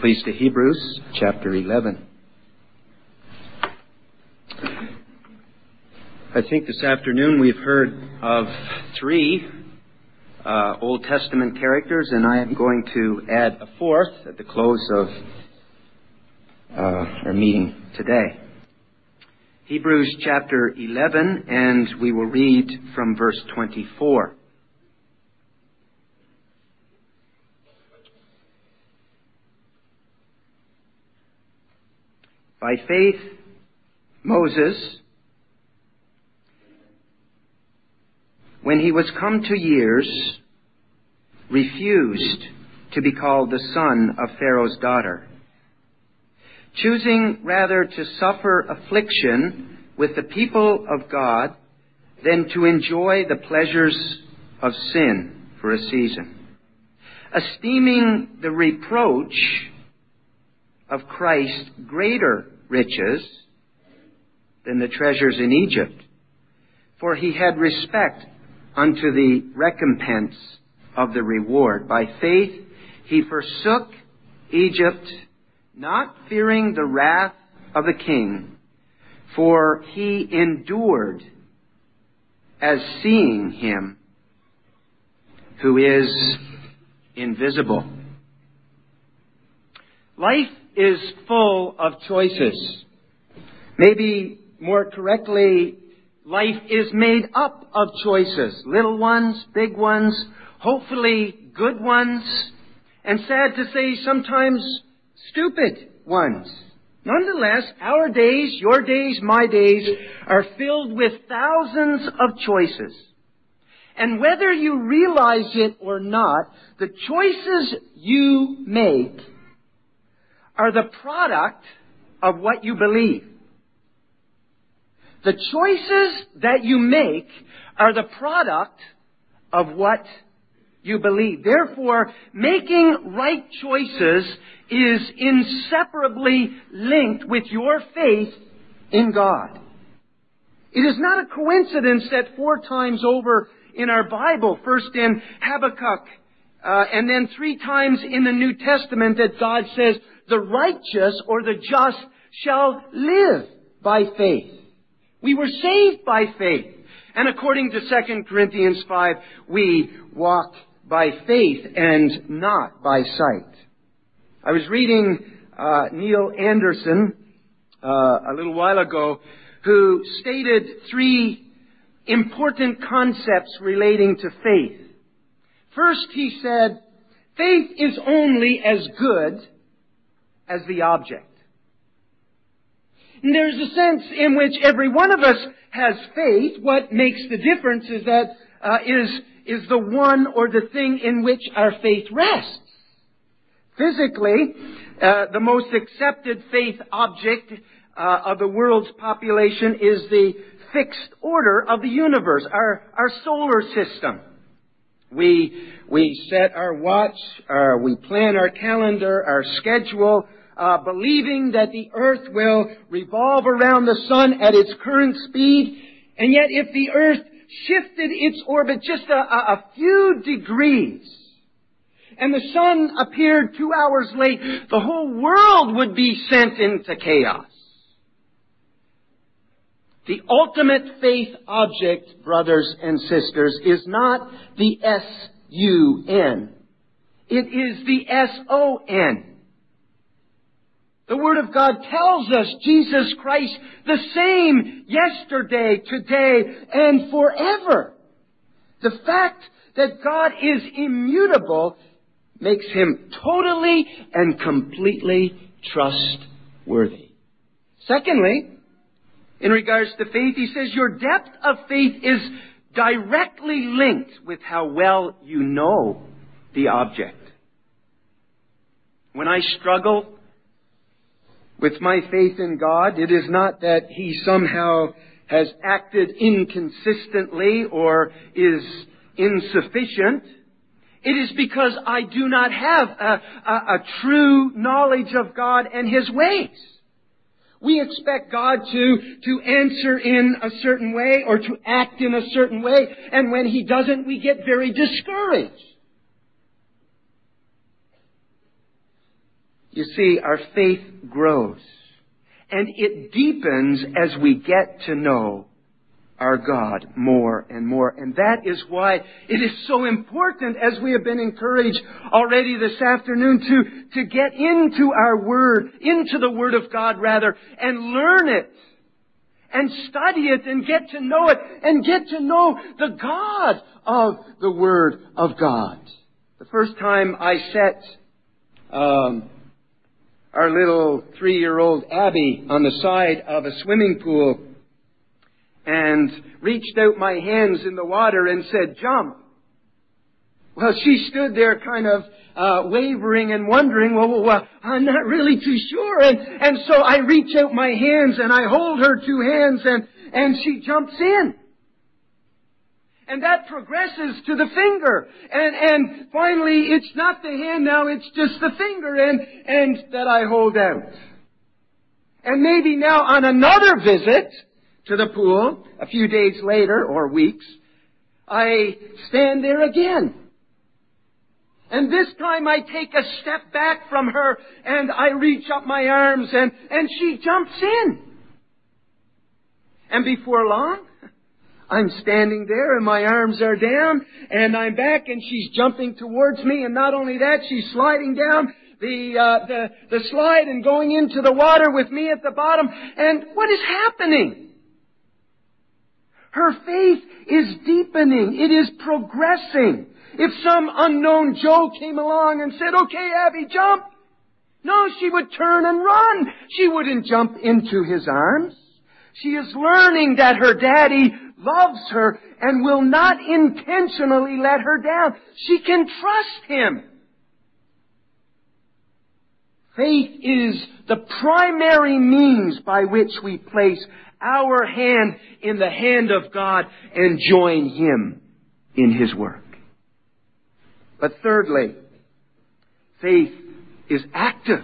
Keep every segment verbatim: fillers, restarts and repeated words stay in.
please, to Hebrews chapter eleven. I think this afternoon we've heard of three uh, Old Testament characters, and I am going to add a fourth at the close of uh, our meeting today. Hebrews chapter eleven, and we will read from verse twenty-four. By faith, Moses, when he was come to years, refused to be called the son of Pharaoh's daughter, choosing rather to suffer affliction with the people of God than to enjoy the pleasures of sin for a season, esteeming the reproach of Christ greater riches than the treasures in Egypt, for he had respect unto the recompense of the reward. By faith he forsook Egypt, not fearing the wrath of the king, for he endured as seeing him who is invisible. Life is full of choices. Maybe more correctly, life is made up of choices. Little ones, big ones, hopefully good ones, and sad to say, sometimes stupid ones. Nonetheless, our days, your days, my days, are filled with thousands of choices. And whether you realize it or not, the choices you make are the product of what you believe. The choices that you make are the product of what you believe. Therefore, making right choices is inseparably linked with your faith in God. It is not a coincidence that four times over in our Bible, first in Habakkuk, uh, and then three times in the New Testament, that God says, the righteous or the just shall live by faith. We were saved by faith. And according to Second Corinthians five, we walk by faith and not by sight. I was reading uh, Neil Anderson uh, a little while ago, who stated three important concepts relating to faith. First, he said, faith is only as good as the object. And there's a sense in which every one of us has faith. What makes the difference is that uh, is is the one or the thing in which our faith rests. Physically, uh, the most accepted faith object uh, of the world's population is the fixed order of the universe, our our solar system. We we set our watch, uh, we plan our calendar, our schedule, uh, believing that the earth will revolve around the sun at its current speed. And yet if the earth shifted its orbit just a, a, a few degrees, and the sun appeared two hours late, the whole world would be sent into chaos. The ultimate faith object, brothers and sisters, is not the S U N. It is the S O N. The Word of God tells us Jesus Christ, the same yesterday, today, and forever. The fact that God is immutable makes Him totally and completely trustworthy. Secondly, in regards to faith, he says your depth of faith is directly linked with how well you know the object. When I struggle with my faith in God, it is not that He somehow has acted inconsistently or is insufficient. It is because I do not have a, a, a true knowledge of God and His ways. We expect God to, to answer in a certain way or to act in a certain way, and when He doesn't, we get very discouraged. You see, our faith grows. And it deepens as we get to know our God more and more. And that is why it is so important, as we have been encouraged already this afternoon, to, to get into our Word, into the Word of God rather, and learn it, and study it, and get to know it, and get to know the God of the Word of God. The first time I set um, our little three-year-old Abby on the side of a swimming pool and reached out my hands in the water and said, "Jump." Well, she stood there kind of uh, wavering and wondering, well, well, I'm not really too sure. And, and so I reach out my hands and I hold her two hands and, and she jumps in. And that progresses to the finger. And, and finally, it's not the hand now, it's just the finger and, and that I hold out. And maybe now on another visit to the pool, a few days later, or weeks, I stand there again. And this time I take a step back from her and I reach up my arms and, and she jumps in. And before long, I'm standing there and my arms are down and I'm back and she's jumping towards me, and not only that, she's sliding down the, uh, the, the slide and going into the water with me at the bottom. And what is happening? Her faith is deepening. It is progressing. If some unknown Joe came along and said, "Okay, Abby, jump," no, she would turn and run. She wouldn't jump into his arms. She is learning that her daddy loves her and will not intentionally let her down. She can trust him. Faith is the primary means by which we place our hand in the hand of God and join Him in His work. But thirdly, faith is active.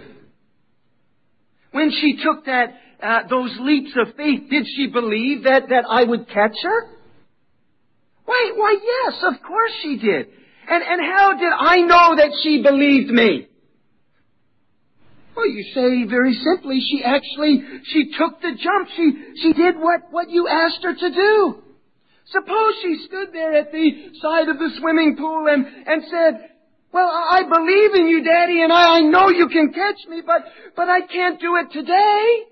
When she took that uh, those leaps of faith, did she believe that, that I would catch her? Why, why, yes, of course she did. And, and how did I know that she believed me? Well, you say very simply, she actually, she took the jump. She, she did what, what you asked her to do. Suppose she stood there at the side of the swimming pool and, and said, "Well, I believe in you, Daddy, and I, I know you can catch me, but, but I can't do it today."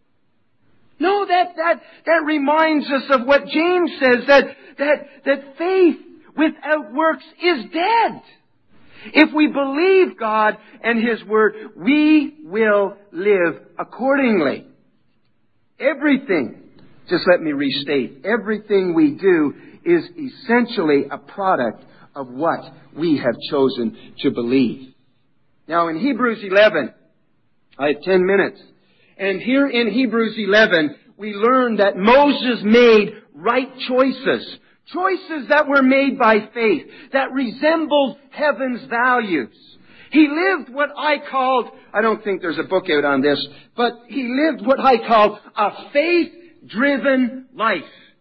No, that, that, that reminds us of what James says, that, that, that faith without works is dead. If we believe God and His Word, we will live accordingly. Everything, just let me restate, everything we do is essentially a product of what we have chosen to believe. Now in Hebrews eleven, I have ten minutes. And here in Hebrews eleven, we learn that Moses made right choices. Choices that were made by faith, that resembled heaven's values. He lived what I called, I don't think there's a book out on this, but he lived what I called a faith-driven life.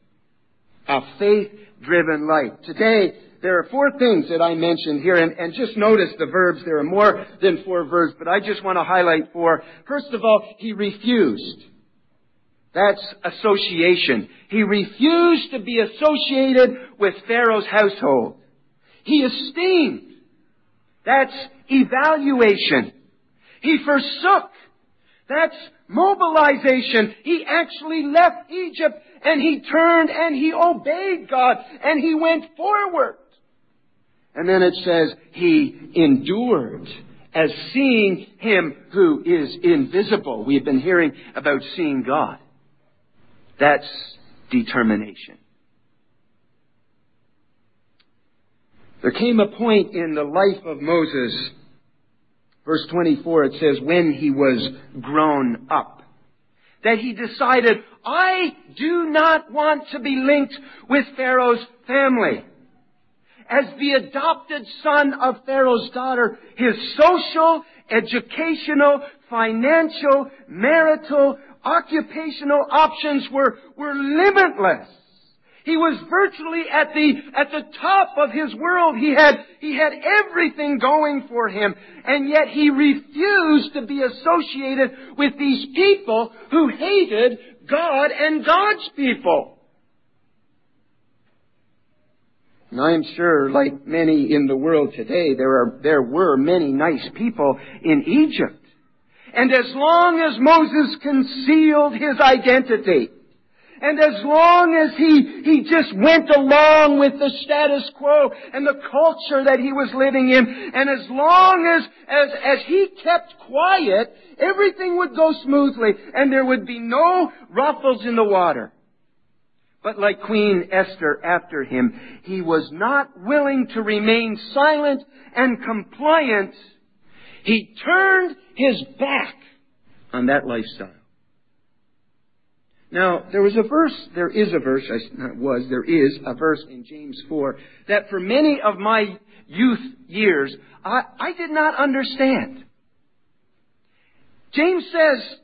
A faith-driven life. Today, there are four things that I mentioned here, and, and just notice the verbs. There are more than four verbs, but I just want to highlight four. First of all, he refused. That's association. He refused to be associated with Pharaoh's household. He esteemed. That's evaluation. He forsook. That's mobilization. He actually left Egypt and he turned and he obeyed God and he went forward. And then it says he endured as seeing Him who is invisible. We've been hearing about seeing God. That's determination. There came a point in the life of Moses, verse twenty-four, it says, when he was grown up, that he decided, I do not want to be linked with Pharaoh's family. As the adopted son of Pharaoh's daughter, his social, educational, financial, marital, occupational options were, were limitless. He was virtually at the, at the top of his world. He had, he had everything going for him. And yet he refused to be associated with these people who hated God and God's people. And I am sure, like many in the world today, there are, there were many nice people in Egypt. And as long as Moses concealed his identity, and as long as he, he just went along with the status quo and the culture that he was living in, and as long as, as, as he kept quiet, everything would go smoothly, and there would be no ruffles in the water. But like Queen Esther after him, he was not willing to remain silent and compliant. He turned his back on that lifestyle. Now, there was a verse, there is a verse, I not was, there is a verse in James four that for many of my youth years, I, I did not understand. James says,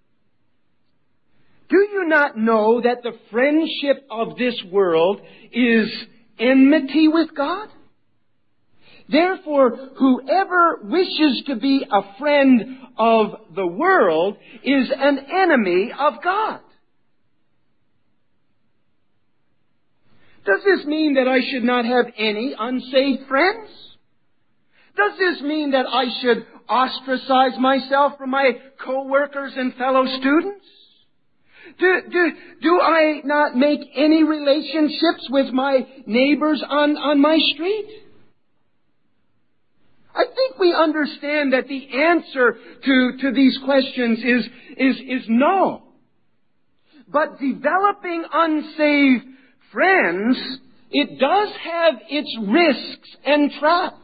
do you not know that the friendship of this world is enmity with God? Therefore, whoever wishes to be a friend of the world is an enemy of God. Does this mean that I should not have any unsaved friends? Does this mean that I should ostracize myself from my co-workers and fellow students? Do, do, do I not make any relationships with my neighbors on, on my street? I think we understand that the answer to, to these questions is, is, is no. But developing unsaved friends, it does have its risks and traps.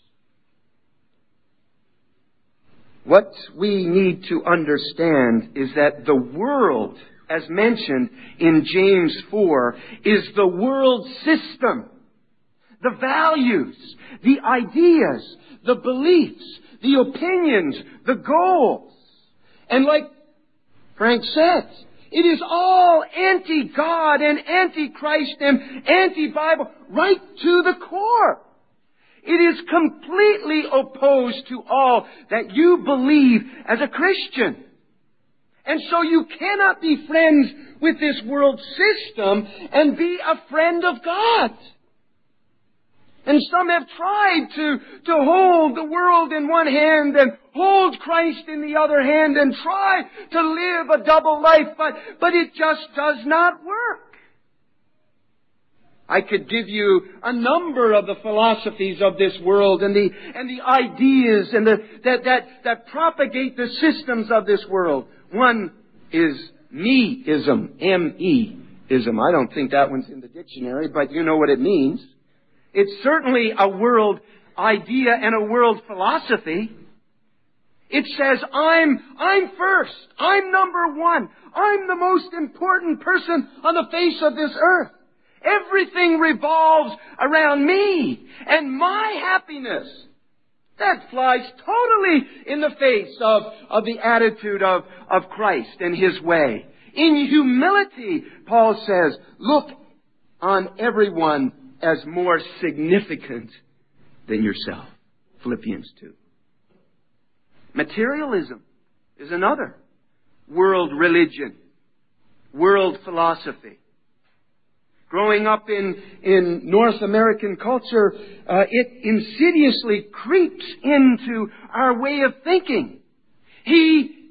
What we need to understand is that the world, as mentioned in James four, is the world system. The values, the ideas, the beliefs, the opinions, the goals. And like Frank said, it is all anti-God and anti-Christ and anti-Bible right to the core. It is completely opposed to all that you believe as a Christian. And so you cannot be friends with this world system and be a friend of God. And some have tried to, to hold the world in one hand and hold Christ in the other hand and try to live a double life, but, but it just does not work. I could give you a number of the philosophies of this world and the, and the ideas and the, that, that, that propagate the systems of this world. One is me-ism, M E ism. I don't think that one's in the dictionary, but you know what it means. It's certainly a world idea and a world philosophy. It says, I'm, I'm first. I'm number one. I'm the most important person on the face of this earth. Everything revolves around me and my happiness. That flies totally in the face of, of the attitude of, of Christ and His way. In humility, Paul says, look on everyone as more significant than yourself. Philippians two. Materialism is another world religion, world philosophy. Growing up in, in North American culture, uh, it insidiously creeps into our way of thinking. He,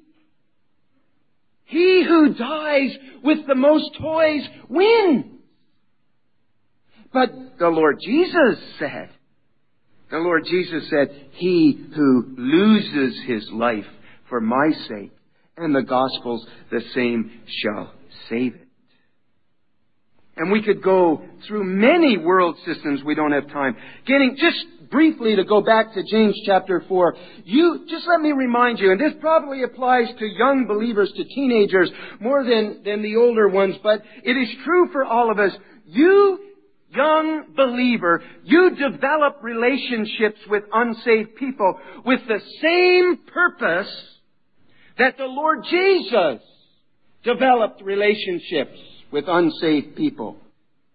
he who dies with the most toys wins. But the Lord Jesus said, the Lord Jesus said, he who loses his life for my sake and the gospel's, the same shall save it. And we could go through many world systems. We don't have time. Getting just briefly to go back to James chapter four. You, just let me remind you, and this probably applies to young believers, to teenagers, more than, than the older ones, but it is true for all of us. You, young believer, you develop relationships with unsaved people with the same purpose that the Lord Jesus developed relationships with unsaved people.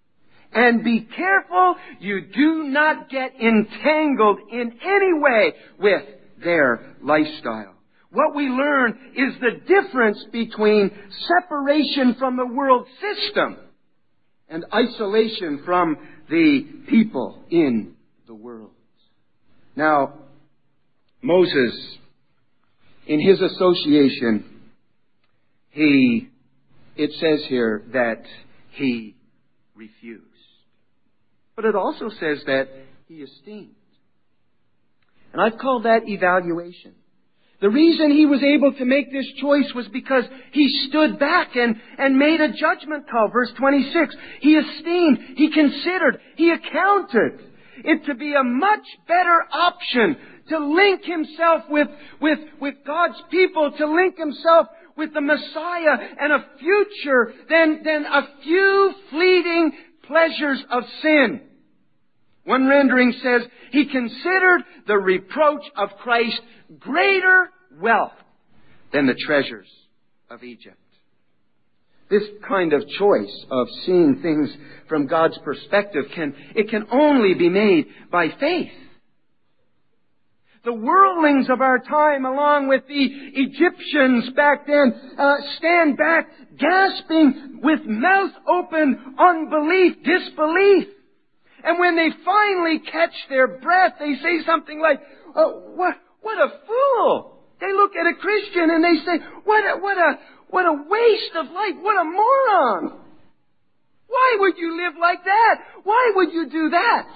And be careful you do not get entangled in any way with their lifestyle. What we learn is the difference between separation from the world system and isolation from the people in the world. Now, Moses, in his association, he, it says here that he refused. But it also says that he esteemed. And I've called that evaluation. The reason he was able to make this choice was because he stood back and, and made a judgment call. Verse twenty-six, he esteemed, he considered, he accounted it to be a much better option to link himself with, with, with God's people, to link himself with the Messiah and a future than, than a few fleeting pleasures of sin. One rendering says, he considered the reproach of Christ greater wealth than the treasures of Egypt. This kind of choice of seeing things from God's perspective can, it can only be made by faith. The worldlings of our time, along with the Egyptians back then, uh, stand back gasping with mouth open unbelief, disbelief. And when they finally catch their breath, they say something like, oh, what, what a fool. They look at a Christian and they say, what a, what a, what a waste of life. What a moron. Why would you live like that? Why would you do that?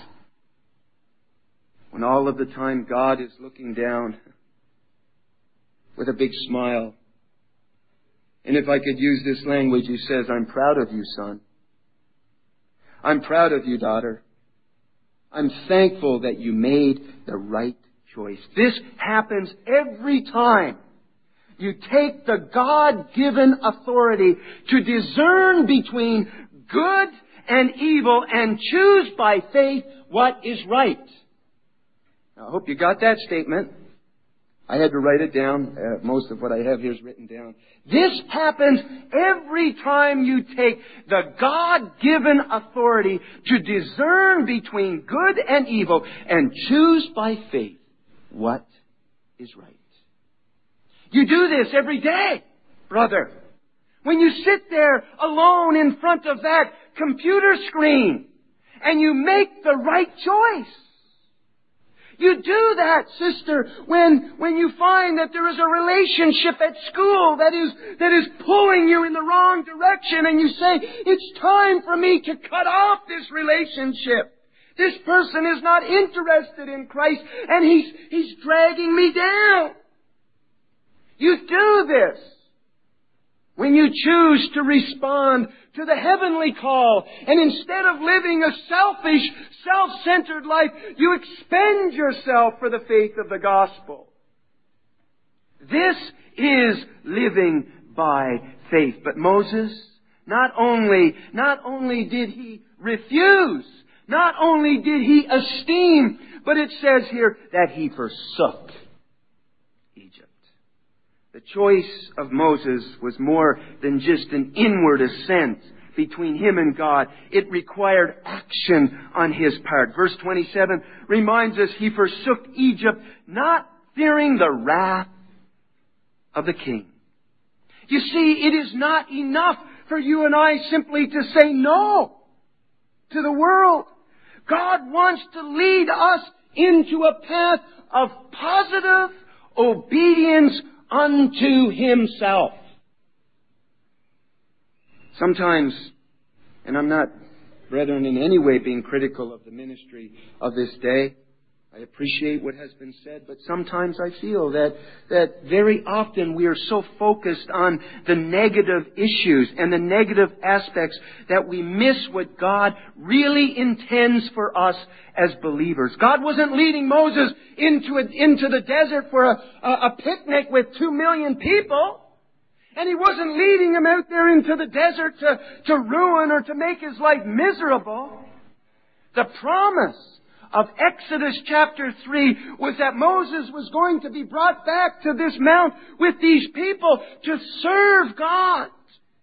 When all of the time God is looking down with a big smile. And if I could use this language, He says, I'm proud of you, son. I'm proud of you, daughter. I'm thankful that you made the right choice. This happens every time you take the God-given authority to discern between good and evil and choose by faith what is right. Now, I hope you got that statement. I had to write it down. Uh, most of what I have here is written down. This happens every time you take the God-given authority to discern between good and evil and choose by faith what is right. You do this every day, brother. When you sit there alone in front of that computer screen and you make the right choice. You do that, sister, when, when you find that there is a relationship at school that is, that is pulling you in the wrong direction and you say, it's time for me to cut off this relationship. This person is not interested in Christ and he's, he's dragging me down. You do this when you choose to respond to the heavenly call. And instead of living a selfish, self-centered life, you expend yourself for the faith of the gospel. This is living by faith. But Moses, not only, not only did he refuse, not only did he esteem, but it says here that he forsook Egypt. The choice of Moses was more than just an inward assent between him and God. It required action on his part. Verse twenty-seven reminds us he forsook Egypt, not fearing the wrath of the king. You see, it is not enough for you and I simply to say no to the world. God wants to lead us into a path of positive obedience unto Himself. Sometimes, and I'm not, brethren, in any way being critical of the ministry of this day. I appreciate what has been said, but sometimes I feel that, that very often we are so focused on the negative issues and the negative aspects that we miss what God really intends for us as believers. God wasn't leading Moses into, a, into the desert for a, a, a picnic with two million people. And He wasn't leading him out there into the desert to, to ruin or to make his life miserable. The promise of Exodus chapter three was that Moses was going to be brought back to this mount with these people to serve God.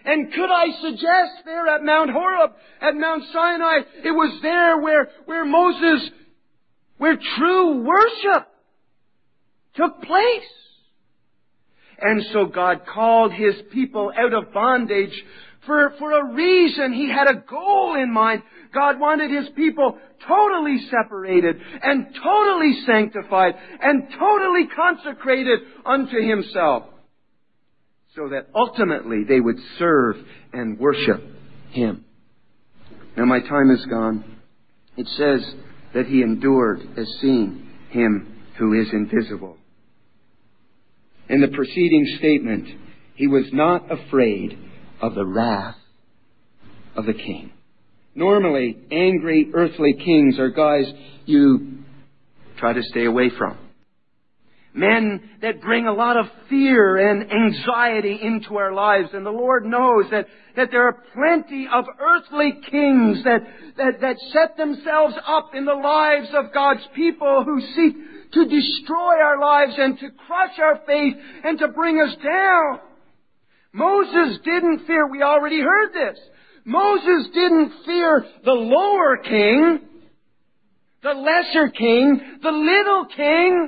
And could I suggest there at Mount Horeb, at Mount Sinai, it was there where, where Moses, where true worship took place. And so God called His people out of bondage for, for a reason. He had a goal in mind. God wanted His people totally separated and totally sanctified and totally consecrated unto Himself, so that ultimately they would serve and worship Him. Now my time is gone. It says that He endured as seeing Him who is invisible. In the preceding statement, He was not afraid of the wrath of the king. Normally, angry earthly kings are guys you try to stay away from. Men that bring a lot of fear and anxiety into our lives. And the Lord knows that, that there are plenty of earthly kings that, that, that set themselves up in the lives of God's people, who seek to destroy our lives and to crush our faith and to bring us down. Moses didn't fear, we already heard this. Moses didn't fear the lower king, the lesser king, the little king,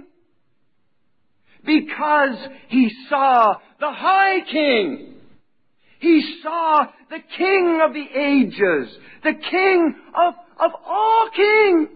because he saw the high king. He saw the King of the ages, the King of, of all kings.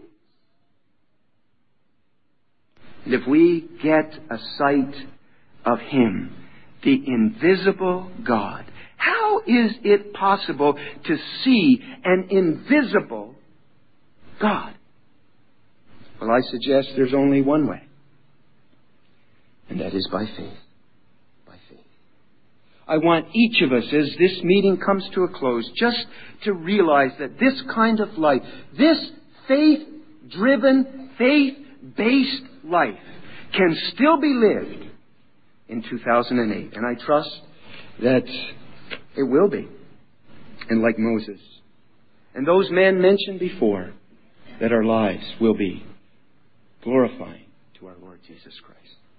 And if we get a sight of Him, the invisible God, how is it possible to see an invisible God? Well, I suggest there's only one way. And that is by faith. By faith. I want each of us, as this meeting comes to a close, just to realize that this kind of life, this faith-driven, faith-based life, can still be lived in two thousand eight. And I trust that it will be. And like Moses and those men mentioned before, that our lives will be glorifying to our Lord Jesus Christ.